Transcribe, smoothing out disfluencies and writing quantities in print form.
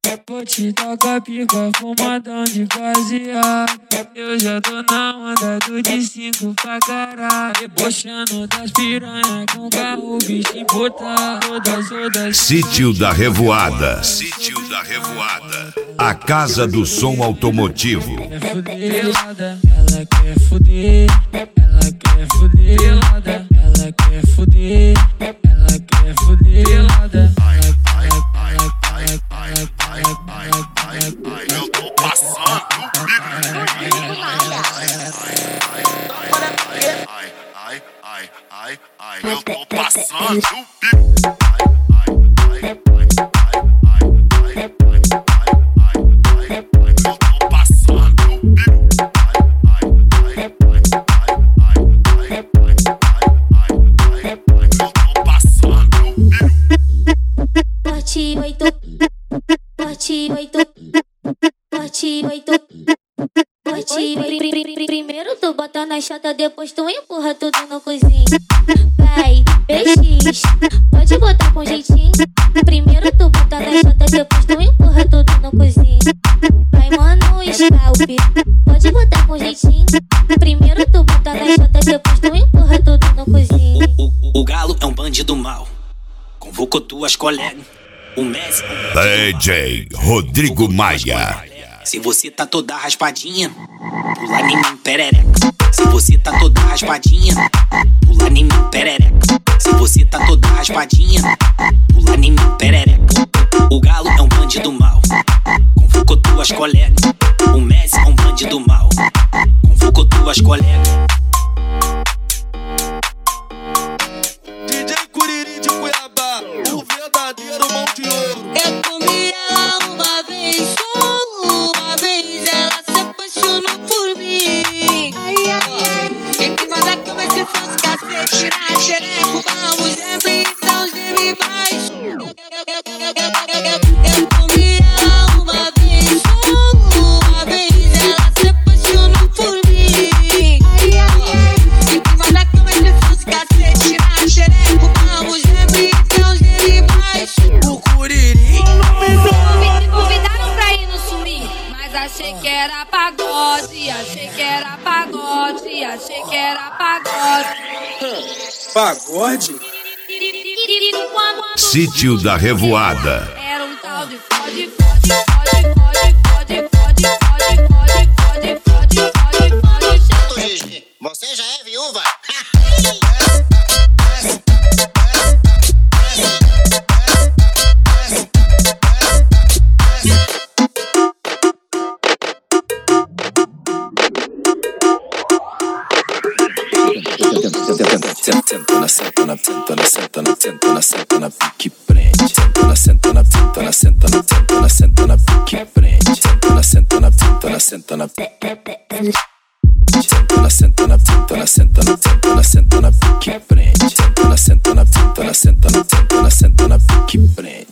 Vou te tacar pica, fumadão de baseado. Eu já tô na onda do de 5 pra caralho. Debochando das piranha com carro, bicho importar. Todas. Sítio da Revoada. Sítio da Revoada. A casa do som automotivo. Ela quer fuder, ela quer fuder, ela quer fuder, ela quer fuder, Eu tô passando. Eu tô passando. Primeiro tu bota na chata, depois tu empurra tudo no cozinho. Vai, BX, pode botar com jeitinho. Primeiro tu bota na chata, depois tu empurra tudo no cozinho. Vai, mano, scalp, pode botar com jeitinho. Primeiro tu bota na chata, depois tu empurra tudo no cozinho. O galo é um bandido mau, convocou tuas colegas. O Messi DJ Rodrigo Maia. Se você tá toda raspadinha, pula em mim, perereca. Se você tá toda raspadinha, pula em mim, perereca. Se você tá toda raspadinha, pula em mim, perereca. O galo é um bandido mau, convocou tuas colegas. O Messi é um bandido mau, convocou tuas colegas. DJ Curiri de Cuiabá, o verdadeiro mão de ouro. Eu comi ela uma vez, uma vez ela se apaixonou por mim. Em cima da cama se faz cacete, na xereco, vamos sempre então geme mais. Eu comi ela uma vez ela se apaixonou por mim. Em cima da cama se faz cacete, na xereco, vamos sempre então geme mais. O Curiri. Me convidaram pra ir no swing, mas achei que era pagode, achei que era pagode, achei que era pagode. Pagode? Sítio da Revoada. Era um tal de fode, fode, fode, fode, fode, fode, fode, fode, fode, fode, fode, Chato Gigi, você já é viúva? Senta na pique prende. Senta na pique prende. Senta na pique prende.